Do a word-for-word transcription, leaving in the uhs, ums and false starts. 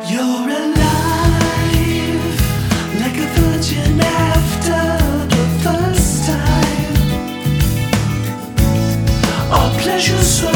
You're alive, like a virgin after the first time. Our pleasure so